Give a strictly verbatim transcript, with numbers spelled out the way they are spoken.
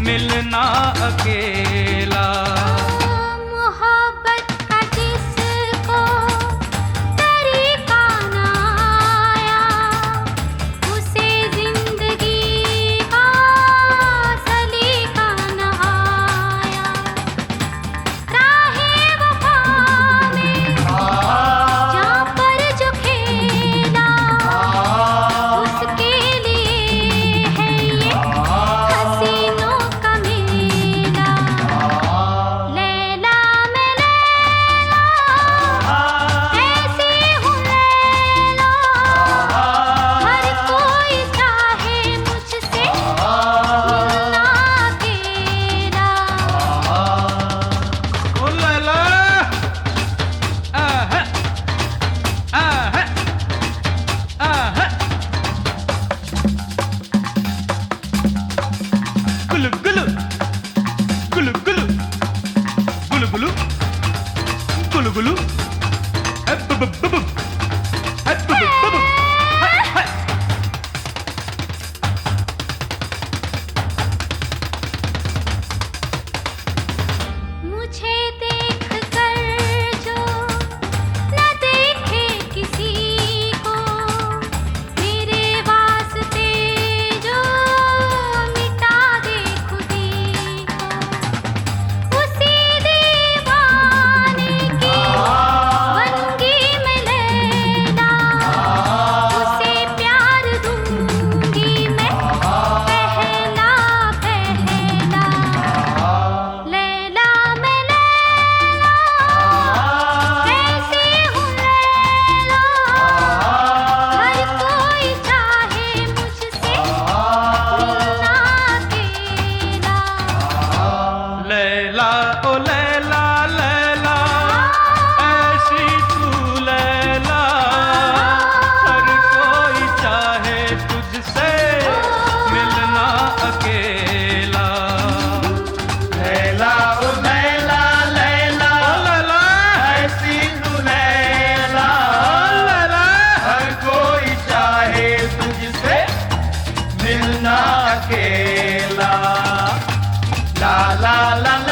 मिलना अकेला। मोहब्बत का जिसको तरीका ना आया, उसे जिंदगी का सलीका ना आया। राहे वफा में जहाँ पर जो खेला, उसके लिए है ये हसीनों का मेला। लैला मैं लैला, ऐसी हूँ लैला, हर कोई चाहे मुझसे मिलना अकेला। ओ लैला, आहा, आहा, आहा। गुलु गुलु, गुलु गुलु, गुलु गुलु, गुलु गुलु, है बुबु बुबु, है बुबु बुबु, है है। मुझे देख कर जो न देखे किसी को, मेरे वास्ते जो मिटा दे खुदी को, उसी दीवाने की बनगी मैं लैला, उसे प्यार दूंगी मैं पहला पहला। लैला मैं लैला, ऐसी हूँ लैला, हर कोई चाहे मुझसे मिलना अकेला। लैला ओ लैला लैला, ऐसी तू लैला, हर कोई चाहे तुझसे मिलना अकेला। लैला ओ लैला लैला, ओ लैला, ऐसी तू लैला, ओ लैला, हर कोई चाहे तुझसे मिलना अकेला। ला ला ला